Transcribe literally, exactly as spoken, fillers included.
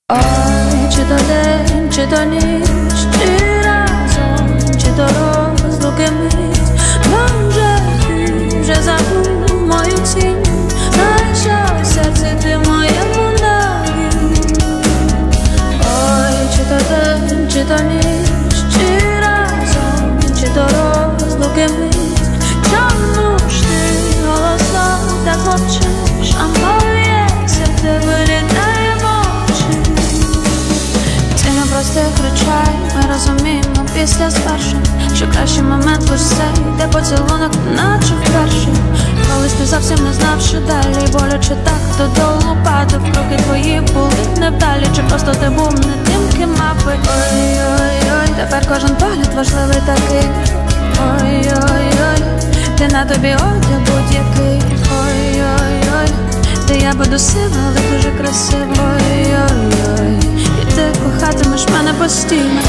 Ой, чи то день, чи то ніч, чи разом, чи то розлуки мить. Може ти вже забув мою тінь, а що в серці ти моєму навік. Ой, чи то день, чи то ніч, чи разом, чи то розлуки мить. Чому ж ти голосно так мовчиш, а моє серце вилітає в очі. Ти не просто кричай, ми розуміємо після звершень, що кращий момент лиш цей, де поцілунок наче вперше. Колись ти зовсім не знав, що далі боляче так додолу падав. Кроки твої були невдалі, чи просто ти був не тим, ким мав би. Ой-ой-ой, тепер кожен погляд важливий такий. Ой-ой-ой, ти на тобі одяг будь-який. Ой-ой-ой, де я буду сива, але дуже красиво. Ой-ой-ой, і ти кохатимеш мене постійно.